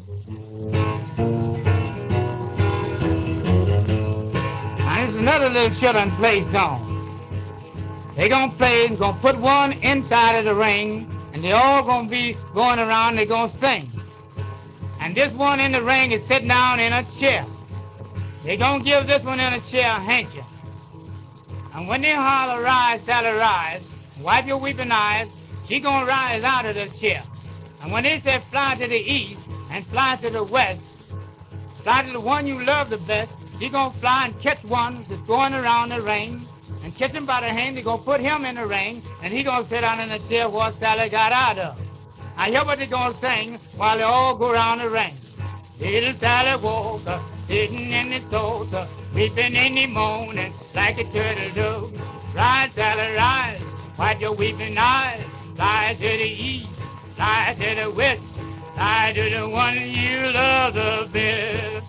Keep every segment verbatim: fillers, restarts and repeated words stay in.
Now there's another little children play song. They gonna play and gonna put one inside of the ring, and they all gonna be going around. They gonna sing. And this one in the ring is sitting down in a chair. They gonna give this one in a chair a handkerchief. And when they holler, rise, Sally, rise, wipe your weeping eyes, she gonna rise out of the chair. And when they say fly to the east and fly to the west, fly to the one you love the best, she gonna fly and catch one that's going around the ring, and catch him by the hand. They gonna put him in the ring, and he gonna sit down in the chair where Sally got out of. I hear what they gonna sing while they all go around the ring. Little Sally Walker, sitting in the sofa, weeping in the morning like a turtle dove. Rise, Sally, rise, wipe your weeping eyes, fly to the east, fly to the west, fly to the one you love the best.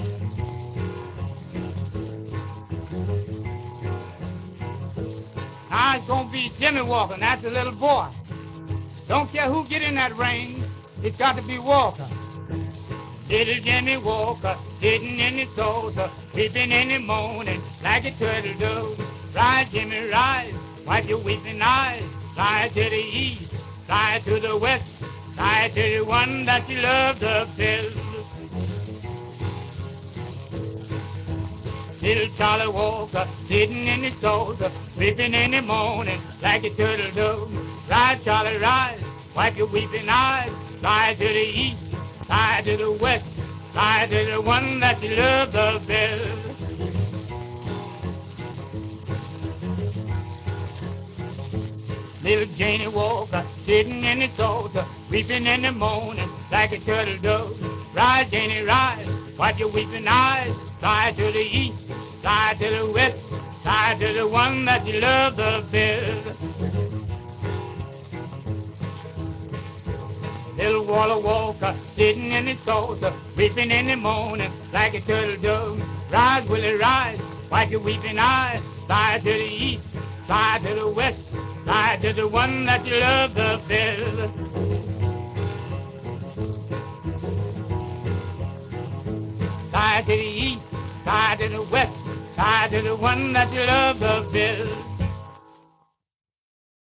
Now it's gonna be Jimmy Walker, and that's the little boy. Don't care who get in that ring, it's got to be Walker. Little Jimmy Walker, sitting in the sofa, weeping in the morning like a turtle dove. Rise, Jimmy, rise, wipe your weeping eyes, fly to the east, fly to the west, fly to the one that you love the best. Little Charlie Walker, sitting in the sofa, weeping in the morning like a turtle dove. Rise, Charlie, rise, wipe your weeping eyes, fly to the east, fly to the west, fly to the one that you love the best. Little Janie Walker, sitting in the sofa, weeping in the morning like a turtle dove. Rise, Janie, rise, wipe your weeping eyes, fly to the east, fly to the west, fly to the one that you love the best. Little Walla Walker, sitting in the sofa, weeping in the morning like a turtle dove. Rise, Willie, rise, wipe your weeping eyes, fly to the east, fly to the west, fly to the one that you love the best. Fly to the east, fly to the west, fly to the one that you love the best.